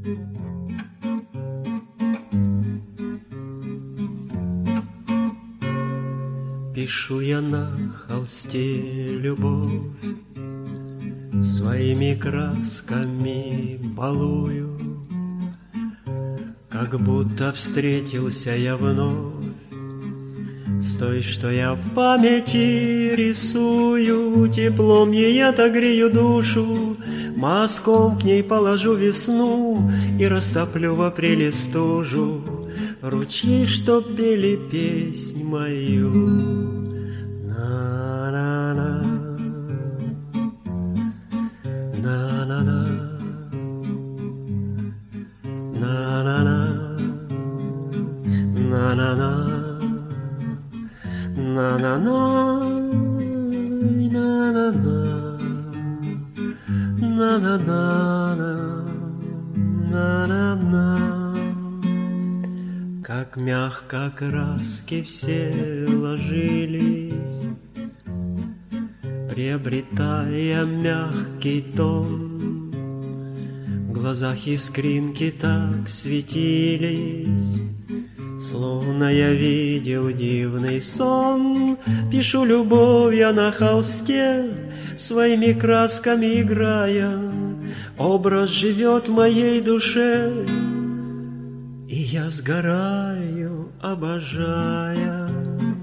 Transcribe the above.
Пишу я на холсте любовь, своими красками балую, как будто встретился я вновь с той, что я в памяти рисую. Теплом ей отогрею душу, мазком к ней положу весну и растоплю в апреле стужу ручьи, что пели песнь мою. Как мягко краски все ложились, приобретая мягкий тон, в глазах искринки так светились, словно я видел дивный сон. Пишу любовь я на холсте, своими красками играя, образ живет в моей душе, и я сгораю, обожая.